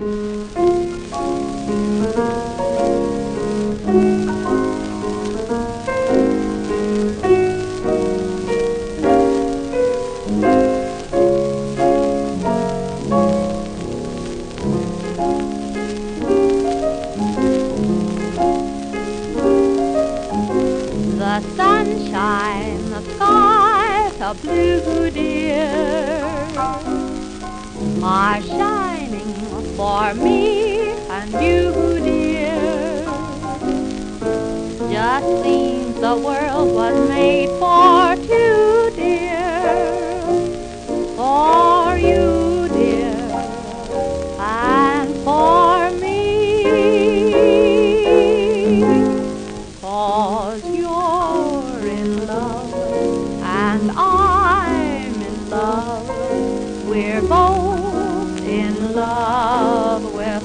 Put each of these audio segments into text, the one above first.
The sunshine, the skies are blue, dear, are shining for me and you, dear. Just seems the world was made for two, dear, for you, dear, and for me. 'Cause you're in love and I'm in love. We're both in love with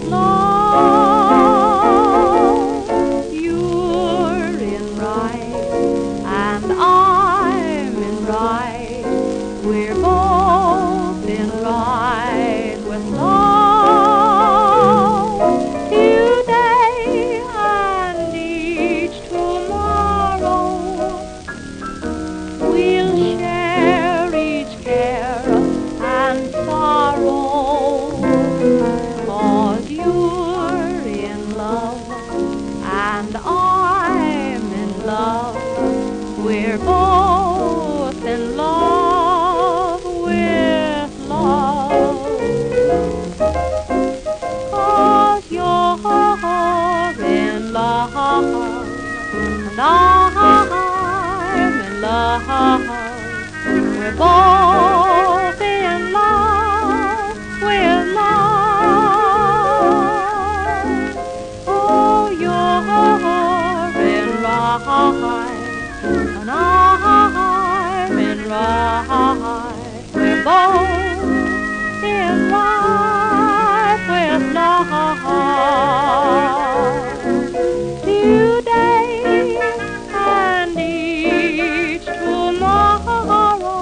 love. You're in right and I'm in right. We're both in right with love. Today and each tomorrow, we'll share each care and sorrow. 'Cause you're in love and I'm in love. We're both in love with love. 'Cause you're in love and I'm in love. We're both in love with love. Oh, you're in right and I'm in right. We're both in right with love. Today and each tomorrow,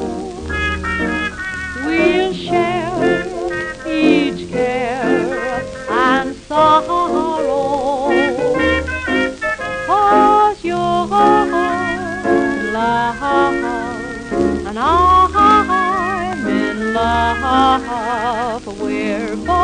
we'll share each care and sorrow. 'Cause you're in love and I'm in love. We're both